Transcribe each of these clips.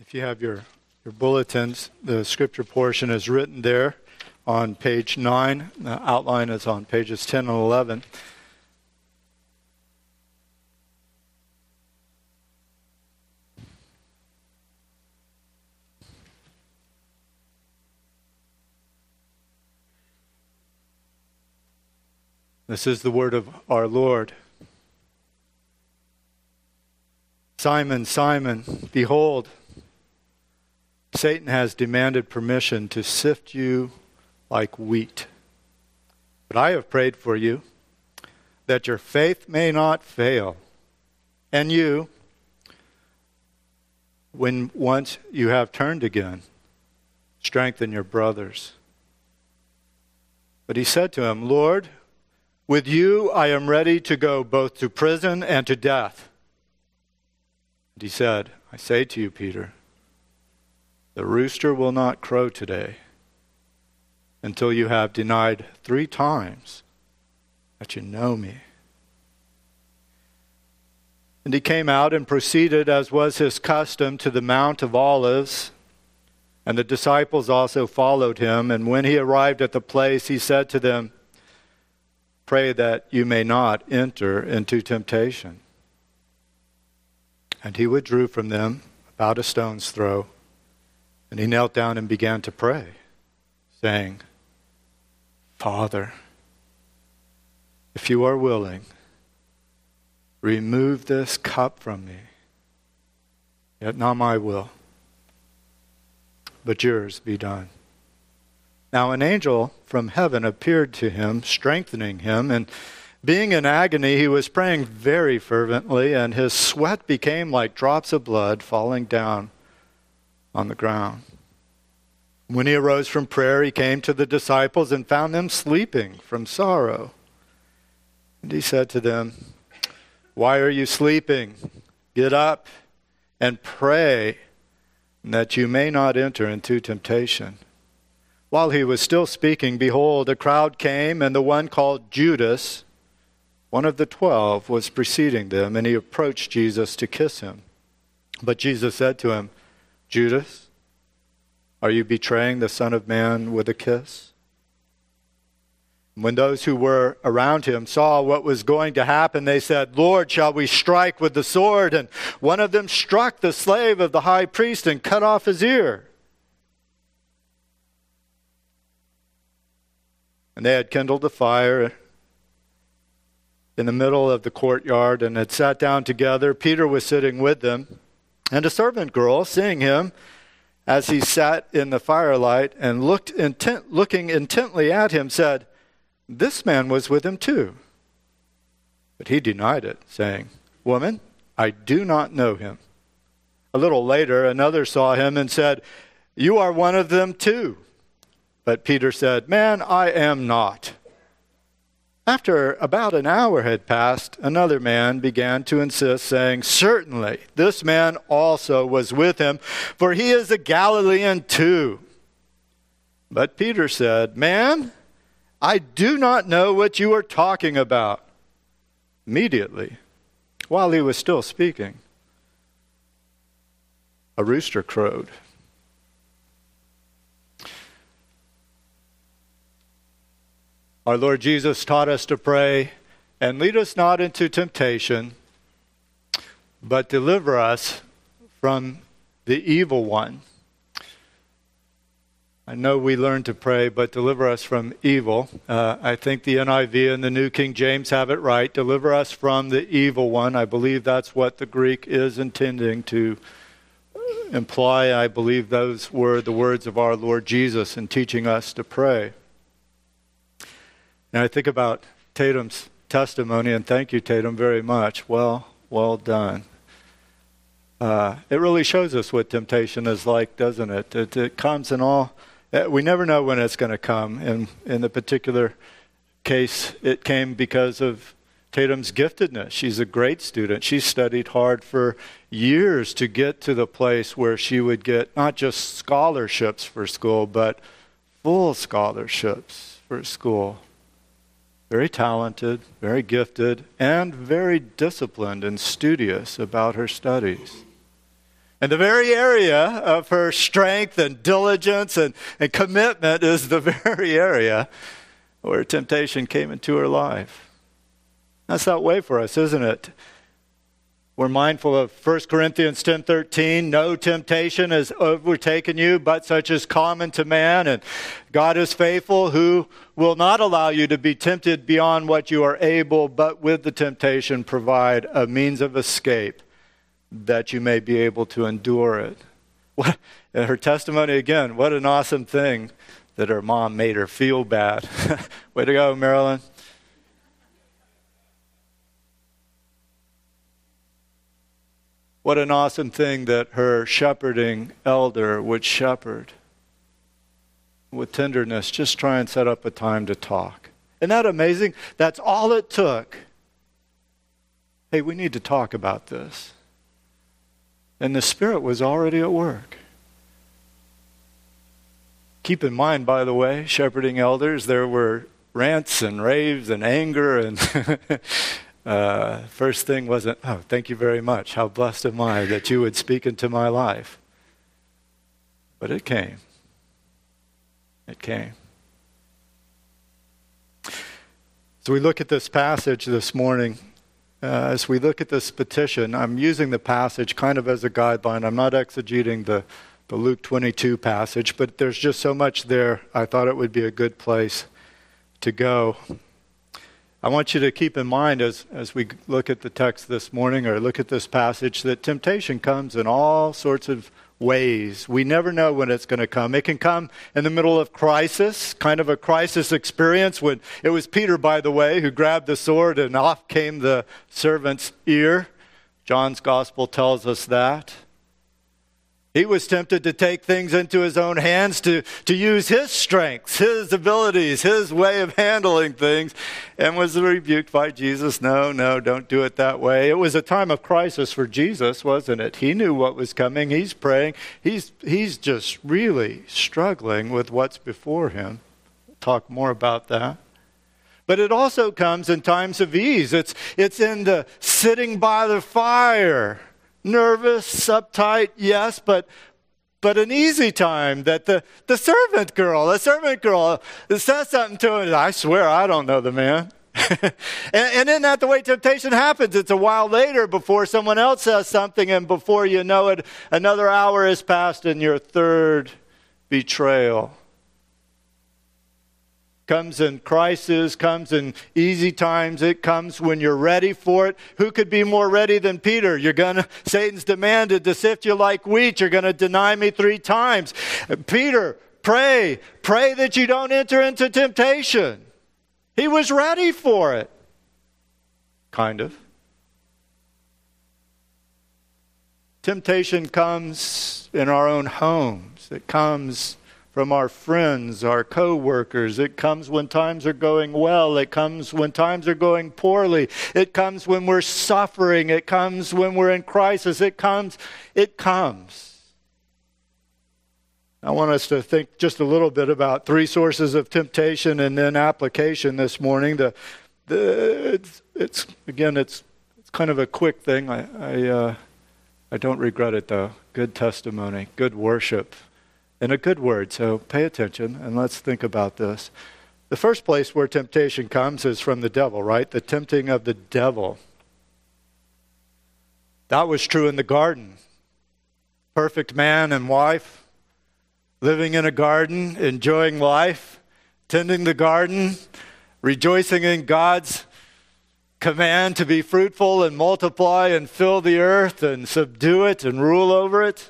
If you have your bulletins, the scripture portion is written there on page 9. The outline is on pages 10 and 11. This is the word of our Lord. Simon, Simon, behold, Satan has demanded permission to sift you like wheat. But I have prayed for you, that your faith may not fail. And you, when once you have turned again, strengthen your brothers. But he said to him, Lord, with you I am ready to go both to prison and to death. And he said, I say to you, Peter, the rooster will not crow today until you have denied 3 times that you know me. And he came out and proceeded, as was his custom, to the Mount of Olives. And the disciples also followed him. And when he arrived at the place, he said to them, pray that you may not enter into temptation. And he withdrew from them about a stone's throw. And he knelt down and began to pray, saying, Father, if you are willing, remove this cup from me. Yet not my will, but yours be done. Now an angel from heaven appeared to him, strengthening him, and being in agony, he was praying very fervently, and his sweat became like drops of blood falling down on the ground. When he arose from prayer, he came to the disciples and found them sleeping from sorrow. And he said to them, why are you sleeping? Get up and pray that you may not enter into temptation. While he was still speaking, behold, a crowd came, and the one called Judas, one of the 12, was preceding them, and he approached Jesus to kiss him. But Jesus said to him, Judas, are you betraying the Son of Man with a kiss? When those who were around him saw what was going to happen, they said, Lord, shall we strike with the sword? And one of them struck the slave of the high priest and cut off his ear. And they had kindled a fire in the middle of the courtyard and had sat down together. Peter was sitting with them. And a servant girl, seeing him as he sat in the firelight and looking intently at him, said, this man was with him too. But he denied it, saying, woman, I do not know him. A little later, another saw him and said, you are one of them too. But Peter said, man, I am not. After about an hour had passed, another man began to insist, saying, certainly, this man also was with him, for he is a Galilean too. But Peter said, man, I do not know what you are talking about. Immediately, while he was still speaking, a rooster crowed. Our Lord Jesus taught us to pray, and lead us not into temptation, but deliver us from the evil one. I know we learn to pray, but deliver us from evil. I think the NIV and the New King James have it right. Deliver us from the evil one. I believe that's what the Greek is intending to imply. I believe those were the words of our Lord Jesus in teaching us to pray. And I think about Tatum's testimony, and thank you, Tatum, very much. Well done. It really shows us what temptation is like, doesn't it? It comes in all. We never know when it's going to come. And in the particular case, it came because of Tatum's giftedness. She's a great student. She studied hard for years to get to the place where she would get not just scholarships for school, but full scholarships for school. Very talented, very gifted, and very disciplined and studious about her studies. And the very area of her strength and diligence and commitment is the very area where temptation came into her life. That's that way for us, isn't it? We're mindful of 1 Corinthians 10:13, no temptation has overtaken you, but such is common to man. And God is faithful, who will not allow you to be tempted beyond what you are able, but with the temptation provide a means of escape that you may be able to endure it. And her testimony again, what an awesome thing that her mom made her feel bad. Way to go, Marilyn. What an awesome thing that her shepherding elder would shepherd with tenderness, just try and set up a time to talk. Isn't that amazing? That's all it took. Hey, we need to talk about this. And the Spirit was already at work. Keep in mind, by the way, shepherding elders, there were rants and raves and anger and first thing wasn't, oh, thank you very much. How blessed am I that you would speak into my life. But it came. It came. So we look at this passage this morning. As we look at this petition, I'm using the passage kind of as a guideline. I'm not exegeting the Luke 22 passage, but there's just so much there. I thought it would be a good place to go. I want you to keep in mind as we look at the text this morning or look at this passage that temptation comes in all sorts of ways. We never know when it's going to come. It can come in the middle of crisis, kind of a crisis experience. When it was Peter, by the way, who grabbed the sword and off came the servant's ear. John's gospel tells us that. He was tempted to take things into his own hands, to use his strengths, his abilities, his way of handling things, and was rebuked by Jesus. No, don't do it that way. It was a time of crisis for Jesus, wasn't it? He knew what was coming. He's praying. He's just really struggling with what's before him. We'll talk more about that. But it also comes in times of ease. It's in the sitting by the fire. Nervous, uptight, yes, but an easy time that the servant girl says something to him. I swear, I don't know the man. and isn't that the way temptation happens? It's a while later before someone else says something, and before you know it, another hour has passed in your third betrayal. Comes in crisis, comes in easy times. It comes when you're ready for it. Who could be more ready than Peter? Satan's demanded to sift you like wheat. You're going to deny me 3 times. Peter, pray that you don't enter into temptation. He was ready for it. Kind of. Temptation comes in our own homes. It comes from our friends, our co-workers. It comes when times are going well. It comes when times are going poorly. It comes when we're suffering. It comes when we're in crisis. It comes. I want us to think just a little bit about 3 sources of temptation and then application this morning. It's kind of a quick thing. I don't regret it though. Good testimony, good worship. And a good word, so pay attention and let's think about this. The first place where temptation comes is from the devil, right? The tempting of the devil. That was true in the garden. Perfect man and wife, living in a garden, enjoying life, tending the garden, rejoicing in God's command to be fruitful and multiply and fill the earth and subdue it and rule over it.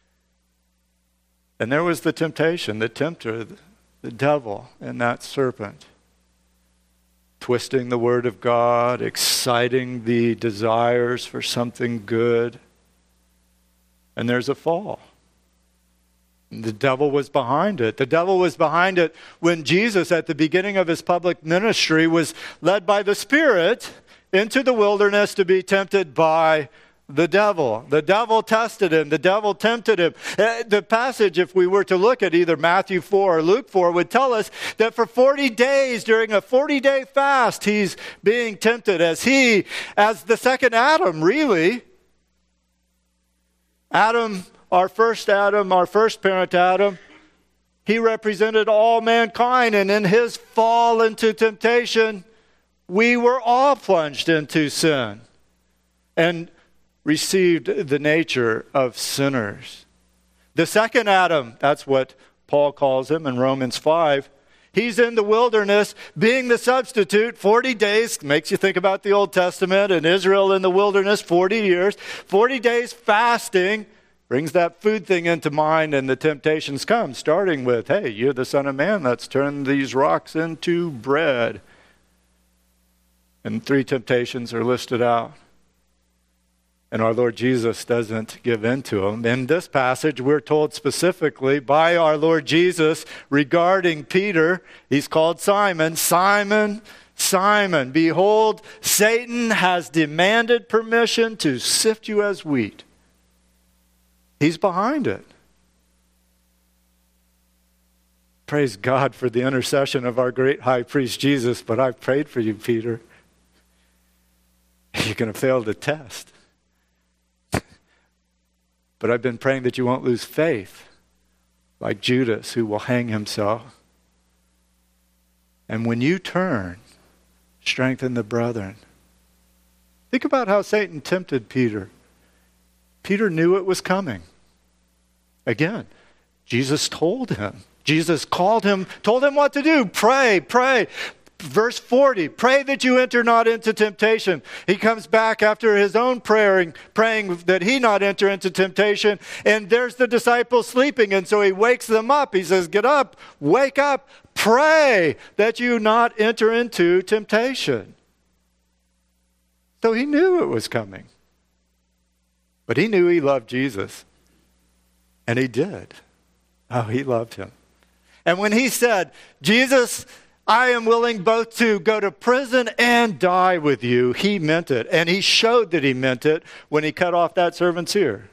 And there was the temptation, the tempter, the devil, and that serpent. Twisting the word of God, exciting the desires for something good. And there's a fall. The devil was behind it. The devil was behind it when Jesus, at the beginning of his public ministry, was led by the Spirit into the wilderness to be tempted by the devil. The devil tested him. The devil tempted him. The passage, if we were to look at either Matthew 4 or Luke 4, would tell us that for 40 days, during a 40-day fast, he's being tempted as the second Adam, really, Adam, our first parent Adam, he represented all mankind, and in his fall into temptation, we were all plunged into sin and received the nature of sinners. The second Adam, that's what Paul calls him in Romans 5, he's in the wilderness being the substitute. 40 days, makes you think about the Old Testament and Israel in the wilderness, 40 years. 40 days fasting brings that food thing into mind, and the temptations come, starting with, hey, you're the Son of Man, let's turn these rocks into bread. And 3 temptations are listed out. And our Lord Jesus doesn't give in to them. In this passage, we're told specifically by our Lord Jesus regarding Peter, he's called Simon, Simon, Simon, behold, Satan has demanded permission to sift you as wheat. He's behind it. Praise God for the intercession of our great high priest Jesus, but I've prayed for you, Peter. You're going to fail the test. But I've been praying that you won't lose faith, like Judas, who will hang himself. And when you turn, strengthen the brethren. Think about how Satan tempted Peter. Peter knew it was coming. Again, Jesus told him. Jesus called him, told him what to do. Pray, pray. Verse 40, pray that you enter not into temptation. He comes back after his own praying that he not enter into temptation. And there's the disciples sleeping. And so he wakes them up. He says, get up, wake up, pray that you not enter into temptation. So he knew it was coming. But he knew he loved Jesus. And he did. Oh, he loved him. And when he said, Jesus, I am willing both to go to prison and die with you, he meant it. And he showed that he meant it when he cut off that servant's ear.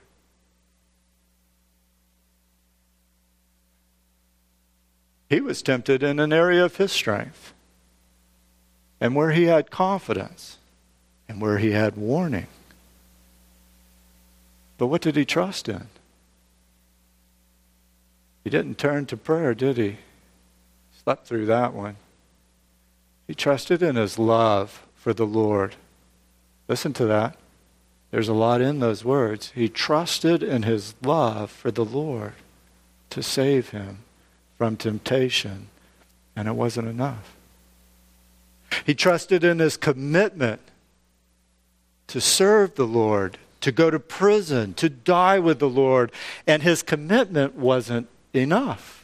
He was tempted in an area of his strength, and where he had confidence, and where he had warning. But what did he trust in? He didn't turn to prayer, did he? Slept through that one. He trusted in his love for the Lord. Listen to that. There's a lot in those words. He trusted in his love for the Lord to save him from temptation, and it wasn't enough. He trusted in his commitment to serve the Lord, to go to prison, to die with the Lord, and his commitment wasn't enough.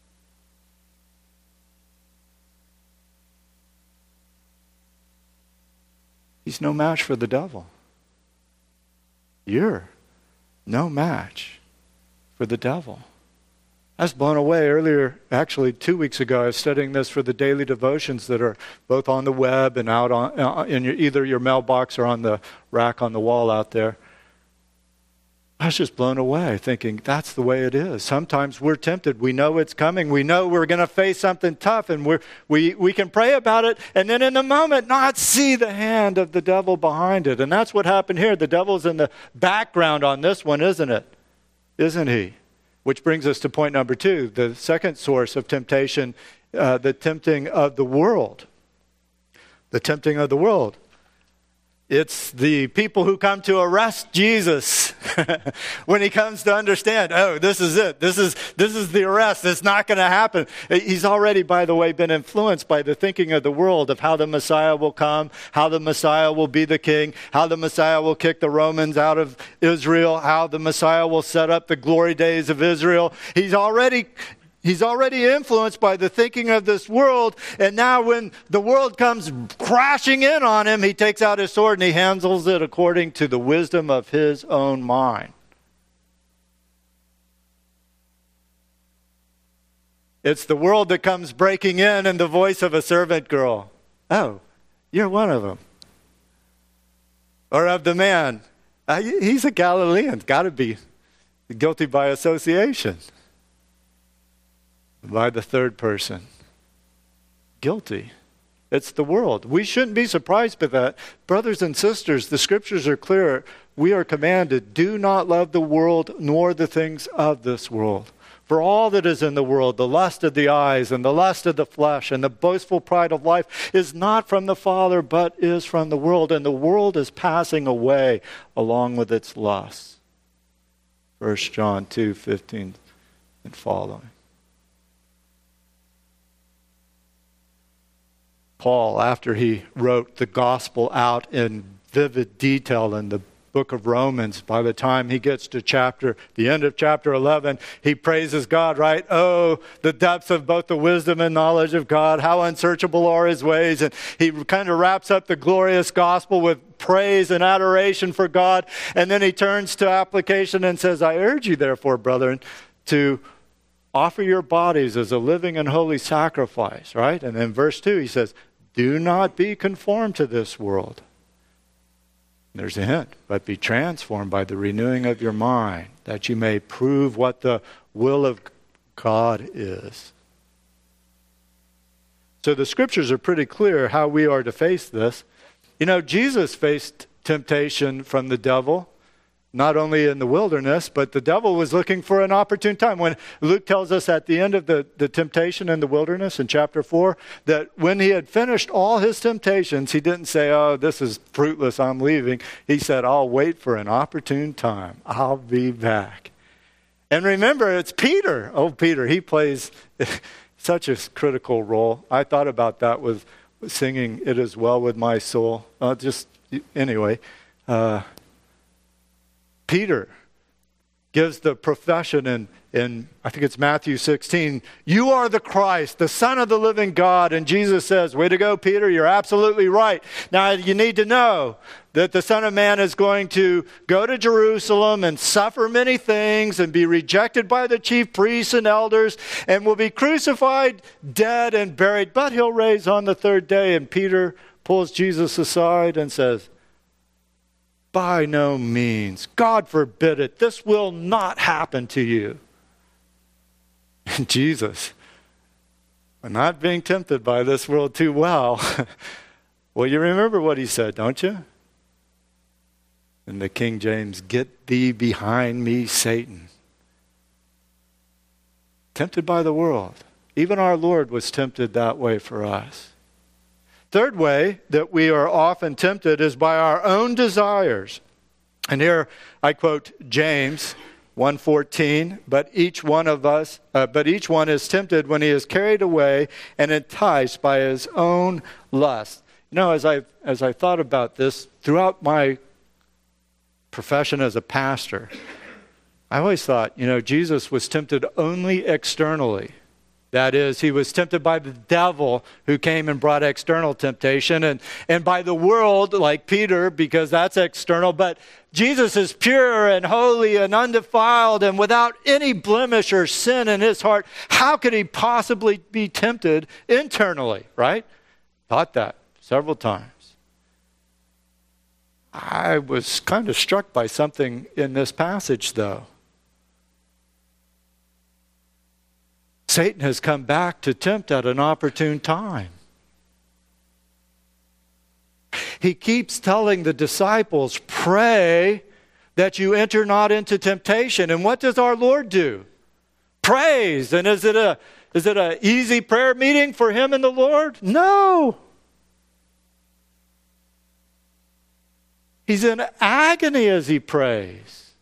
He's no match for the devil. You're no match for the devil. I was blown away earlier, actually 2 weeks ago. I was studying this for the daily devotions that are both on the web and out on in either your mailbox or on the rack on the wall out there. I was just blown away thinking that's the way it is. Sometimes we're tempted. We know it's coming. We know we're going to face something tough, and we can pray about it and then in the moment not see the hand of the devil behind it. And that's what happened here. The devil's in the background on this one, isn't it? Isn't he? Which brings us to point number 2, the second source of temptation, the tempting of the world. The tempting of the world. It's the people who come to arrest Jesus when he comes to understand, oh, this is it. This is the arrest. It's not going to happen. He's already, by the way, been influenced by the thinking of the world of how the Messiah will come, how the Messiah will be the king, how the Messiah will kick the Romans out of Israel, how the Messiah will set up the glory days of Israel. He's already influenced by the thinking of this world, and now when the world comes crashing in on him, he takes out his sword and he handles it according to the wisdom of his own mind. It's the world that comes breaking in the voice of a servant girl. Oh, you're one of them. Or of the man. He's a Galilean. Got to be guilty by association. By the third person. Guilty. It's the world. We shouldn't be surprised by that. Brothers and sisters, the scriptures are clear. We are commanded, do not love the world nor the things of this world. For all that is in the world, the lust of the eyes and the lust of the flesh and the boastful pride of life is not from the Father, but is from the world. And the world is passing away along with its lusts. 1 John 2:15 and following. Paul, after he wrote the gospel out in vivid detail in the book of Romans, by the time he gets to the end of chapter 11, he praises God, right? Oh, the depths of both the wisdom and knowledge of God, how unsearchable are his ways. And he kind of wraps up the glorious gospel with praise and adoration for God. And then he turns to application and says, I urge you therefore, brethren, to offer your bodies as a living and holy sacrifice, right? And then verse 2, he says, do not be conformed to this world. There's a hint, but be transformed by the renewing of your mind, that you may prove what the will of God is. So the scriptures are pretty clear how we are to face this. You know, Jesus faced temptation from the devil, not only in the wilderness, but the devil was looking for an opportune time. When Luke tells us at the end of the temptation in the wilderness in chapter 4, that when he had finished all his temptations, he didn't say, oh, this is fruitless, I'm leaving. He said, I'll wait for an opportune time. I'll be back. And remember, it's Peter. Oh, Peter, he plays such a critical role. I thought about that with singing It Is Well With My Soul. Anyway, Peter gives the profession in I think it's Matthew 16, you are the Christ, the Son of the living God. And Jesus says, way to go, Peter, you're absolutely right. Now you need to know that the Son of Man is going to go to Jerusalem and suffer many things and be rejected by the chief priests and elders and will be crucified, dead, and buried. But he'll rise on the third day. And Peter pulls Jesus aside and says, by no means. God forbid it. This will not happen to you. And Jesus, not being tempted by this world too well. Well, you remember what he said, don't you? In the King James, get thee behind me, Satan. Tempted by the world. Even our Lord was tempted that way for us. Third way that we are often tempted is by our own desires. And here I quote James 1:14, but each one is tempted when he is carried away and enticed by his own lust. You know, as I thought about this throughout my profession as a pastor, I always thought, Jesus was tempted only externally. That is, he was tempted by the devil who came and brought external temptation and by the world like Peter because that's external. But Jesus is pure and holy and undefiled and without any blemish or sin in his heart. How could he possibly be tempted internally, right? Thought that several times. I was kind of struck by something in this passage though. Satan has come back to tempt at an opportune time. He keeps telling the disciples, pray that you enter not into temptation. And what does our Lord do? Prays. And is it an easy prayer meeting for him and the Lord? No. He's in agony as he prays.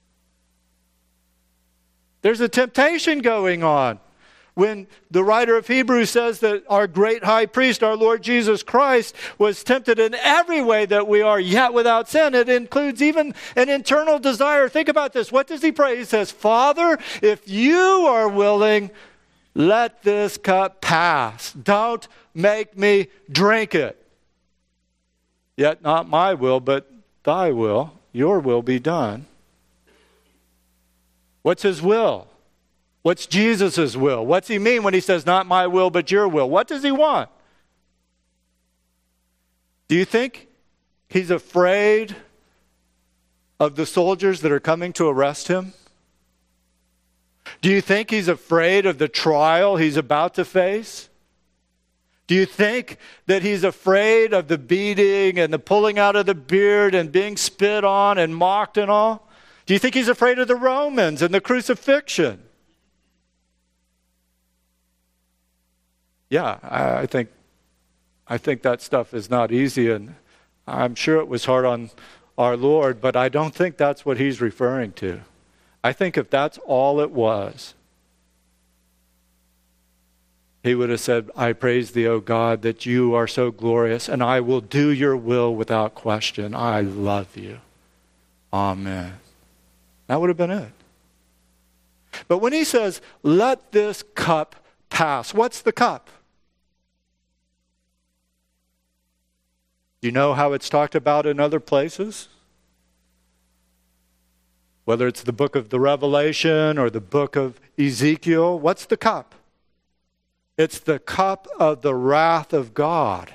There's a temptation going on. When the writer of Hebrews says that our great high priest, our Lord Jesus Christ, was tempted in every way that we are, yet without sin, it includes even an internal desire. Think about this. What does he pray? He says, Father, if you are willing, let this cup pass. Don't make me drink it. Yet not my will, but thy will, your will be done. What's his will? What's Jesus' will? What's he mean when he says, not my will, but your will? What does he want? Do you think he's afraid of the soldiers that are coming to arrest him? Do you think he's afraid of the trial he's about to face? Do you think that he's afraid of the beating and the pulling out of the beard and being spit on and mocked and all? Do you think he's afraid of the Romans and the crucifixion? Yeah, I think that stuff is not easy, and I'm sure it was hard on our Lord, but I don't think that's what he's referring to. I think if that's all it was, he would have said, I praise thee, O God, that you are so glorious, and I will do your will without question. I love you. Amen. That would have been it. But when he says, let this cup pass, what's the cup? Do you know how it's talked about in other places? Whether it's the book of the Revelation or the book of Ezekiel, what's the cup? It's the cup of the wrath of God.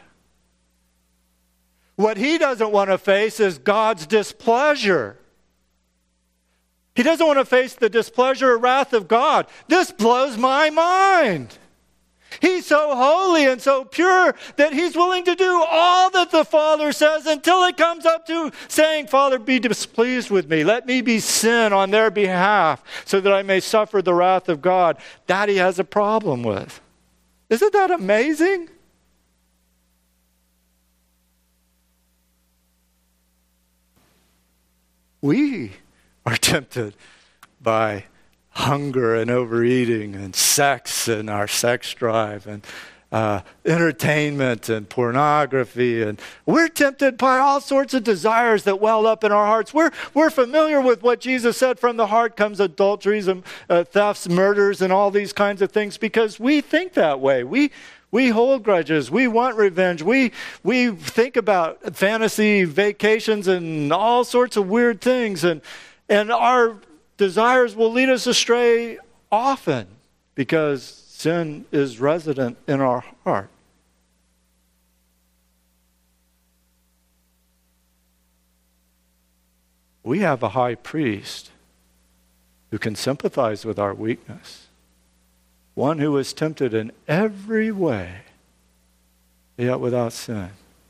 What he doesn't want to face is God's displeasure. He doesn't want to face the displeasure or wrath of God. This blows my mind. He's so holy and so pure that he's willing to do all that the Father says until it comes up to saying, Father, be displeased with me. Let me be sin on their behalf so that I may suffer the wrath of God. That he has a problem with. Isn't that amazing? We are tempted by hunger and overeating and sex and our sex drive and entertainment and pornography. And we're tempted by all sorts of desires that well up in our hearts. We're familiar with what Jesus said, from the heart comes adulteries and thefts, murders, and all these kinds of things, because we think that way. We hold grudges. We want revenge. We think about fantasy vacations and all sorts of weird things. And our desires will lead us astray often because sin is resident in our heart. We have a high priest who can sympathize with our weakness. One who was tempted in every way, yet without sin.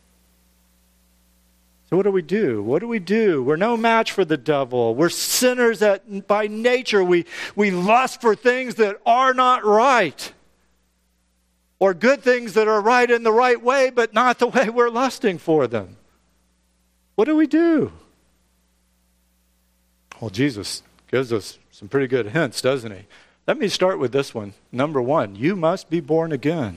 So what do we do? What do we do? We're no match for the devil. We're sinners that by nature we lust for things that are not right. Or good things that are right in the right way, but not the way we're lusting for them. What do we do? Well, Jesus gives us some pretty good hints, doesn't he? Let me start with this one. Number one, you must be born again.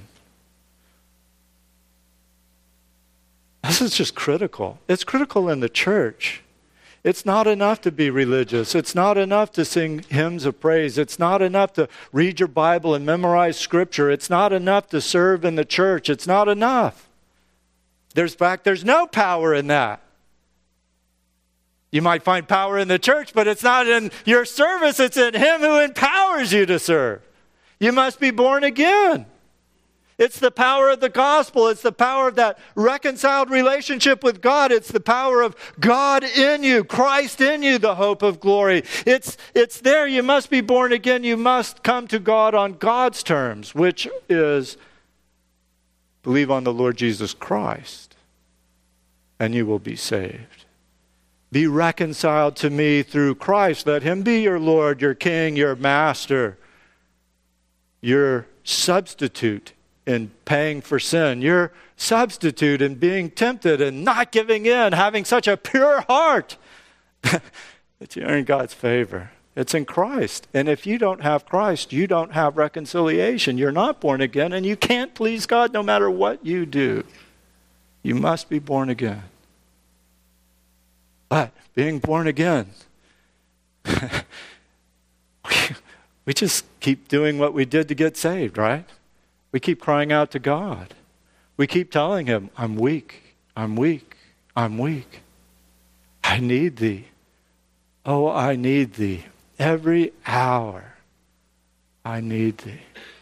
This is just critical. It's critical in the church. It's not enough to be religious. It's not enough to sing hymns of praise. It's not enough to read your Bible and memorize Scripture. It's not enough to serve in the church. It's not enough. There's no power in that. You might find power in the church, but it's not in your service. It's in Him who empowers you to serve. You must be born again. It's the power of the gospel. It's the power of that reconciled relationship with God. It's the power of God in you, Christ in you, the hope of glory. It's there. You must be born again. You must come to God on God's terms, which is believe on the Lord Jesus Christ, and you will be saved. Be reconciled to me through Christ. Let Him be your Lord, your King, your Master, your substitute in paying for sin, your substitute in being tempted and not giving in, having such a pure heart that you earn God's favor. It's in Christ. And if you don't have Christ, you don't have reconciliation. You're not born again, and you can't please God no matter what you do. You must be born again. But being born again, we just keep doing what we did to get saved, right? We keep crying out to God. We keep telling Him, I'm weak, I'm weak, I'm weak. I need Thee. Oh, I need Thee. Every hour, I need Thee.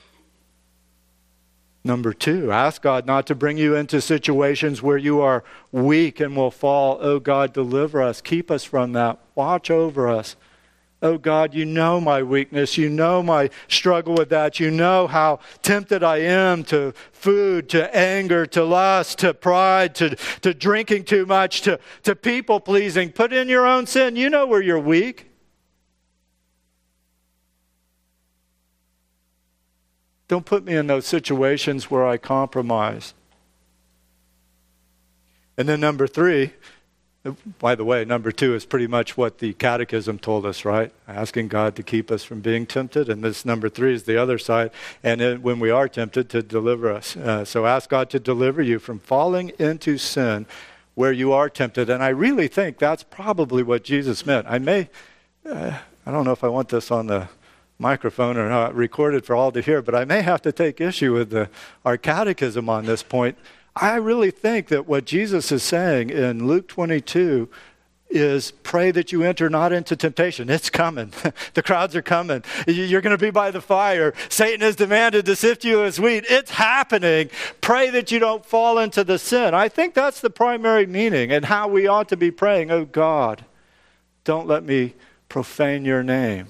Number two, ask God not to bring you into situations where you are weak and will fall. Oh God, deliver us. Keep us from that. Watch over us. Oh God, you know my weakness. You know my struggle with that. You know how tempted I am to food, to anger, to lust, to pride, to drinking too much, to people pleasing. Put in your own sin. You know where you're weak. Don't put me in those situations where I compromise. And then number 3, by the way, number 2 is pretty much what the Catechism told us, right? Asking God to keep us from being tempted. And this number 3 is the other side. And then when we are tempted, to deliver us. So ask God to deliver you from falling into sin where you are tempted. And I really think that's probably what Jesus meant. I don't know if I want this on the microphone or not recorded for all to hear, but I may have to take issue with our Catechism on this point. I really think that what Jesus is saying in Luke 22 is pray that you enter not into temptation. It's coming. The crowds are coming. You're going to be by the fire. Satan has demanded to sift you as wheat. It's happening. Pray that you don't fall into the sin. I think that's the primary meaning and how we ought to be praying. Oh God, don't let me profane your name.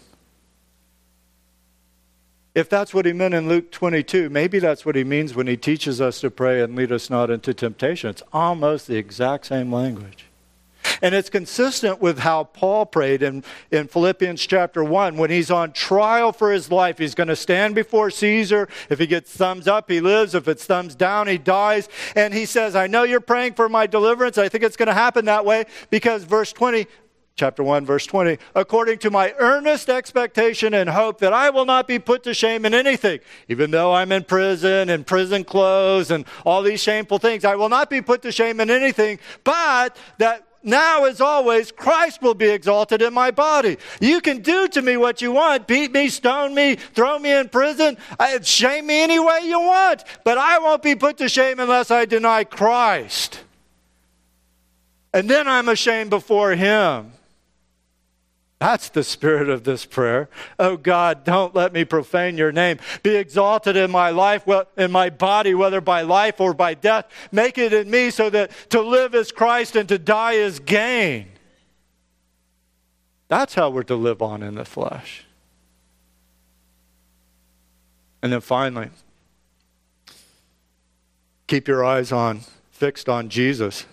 If that's what he meant in Luke 22, maybe that's what he means when he teaches us to pray and lead us not into temptation. It's almost the exact same language. And it's consistent with how Paul prayed in Philippians chapter 1. When he's on trial for his life, he's going to stand before Caesar. If he gets thumbs up, he lives. If it's thumbs down, he dies. And he says, I know you're praying for my deliverance. I think it's going to happen that way because verse 20... Chapter 1, verse 20, according to my earnest expectation and hope that I will not be put to shame in anything, even though I'm in prison clothes, and all these shameful things, I will not be put to shame in anything, but that now as always, Christ will be exalted in my body. You can do to me what you want, beat me, stone me, throw me in prison, shame me any way you want, but I won't be put to shame unless I deny Christ. And then I'm ashamed before him. That's the spirit of this prayer. Oh God, don't let me profane your name. Be exalted in my life, in my body, whether by life or by death. Make it in me so that to live is Christ and to die is gain. That's how we're to live on in the flesh. And then finally, keep your eyes fixed on Jesus.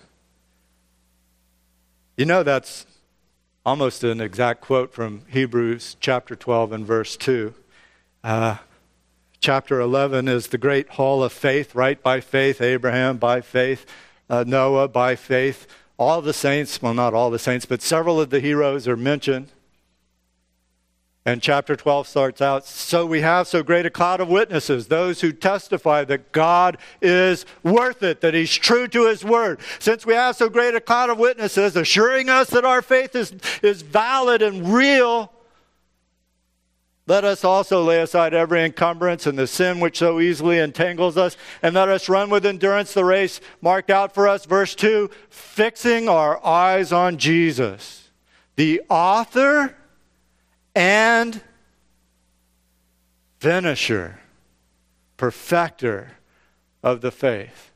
You know that's almost an exact quote from Hebrews chapter 12 and verse 2. Chapter 11 is the great hall of faith, right? By faith, Abraham, by faith, Noah, by faith. All the saints, well, not all the saints, but several of the heroes are mentioned. And chapter 12 starts out, so we have so great a cloud of witnesses, those who testify that God is worth it, that he's true to his word. Since we have so great a cloud of witnesses assuring us that our faith is valid and real, let us also lay aside every encumbrance and the sin which so easily entangles us, and let us run with endurance the race marked out for us. Verse 2, fixing our eyes on Jesus, the author and finisher, perfecter of the faith.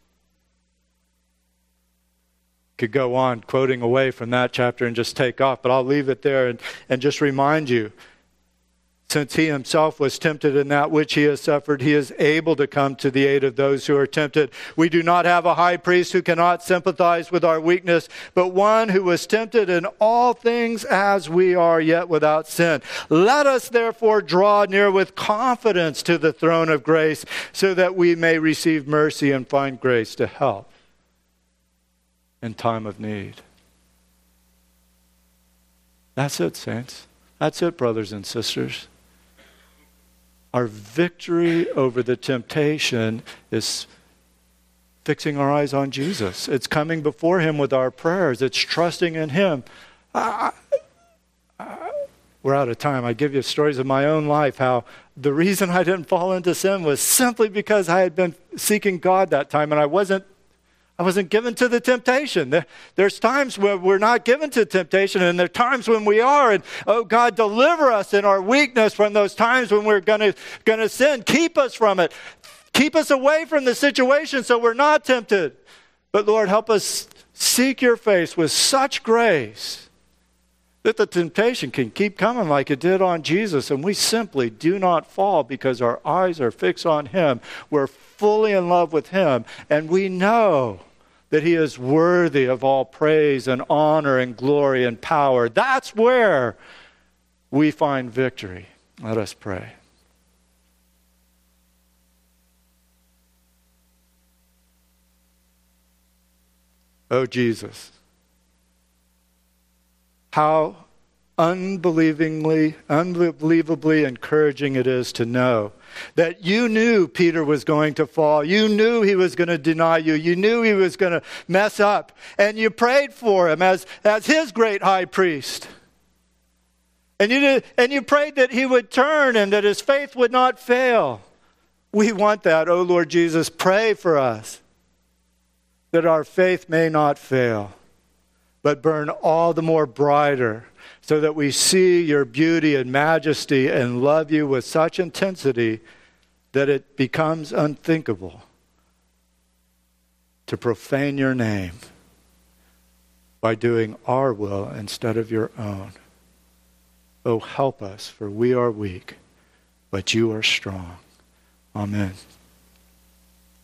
Could go on quoting away from that chapter and just take off, but I'll leave it there and just remind you, since he himself was tempted in that which he has suffered, he is able to come to the aid of those who are tempted. We do not have a high priest who cannot sympathize with our weakness, but one who was tempted in all things as we are, yet without sin. Let us therefore draw near with confidence to the throne of grace, so that we may receive mercy and find grace to help in time of need. That's it, saints. That's it, brothers and sisters. Our victory over the temptation is fixing our eyes on Jesus. It's coming before him with our prayers. It's trusting in him. We're out of time. I give you stories of my own life, how the reason I didn't fall into sin was simply because I had been seeking God that time, and I wasn't given to the temptation. There's times where we're not given to temptation, and there are times when we are. And oh God, deliver us in our weakness from those times when we're going to sin. Keep us from it. Keep us away from the situation so we're not tempted. But Lord, help us seek your face with such grace That the temptation can keep coming like it did on Jesus, and we simply do not fall because our eyes are fixed on him. We're fully in love with him, and we know that he is worthy of all praise and honor and glory and power. That's where we find victory. Let us pray. Oh, Jesus, how unbelievably encouraging it is to know that you knew Peter was going to fall. You knew he was going to deny you. You knew he was going to mess up. And you prayed for him as his great high priest. And you prayed that he would turn and that his faith would not fail. We want that, oh Lord Jesus. Pray for us that our faith may not fail, but burn all the more brighter, so that we see your beauty and majesty and love you with such intensity that it becomes unthinkable to profane your name by doing our will instead of your own. Oh, help us, for we are weak, but you are strong. Amen.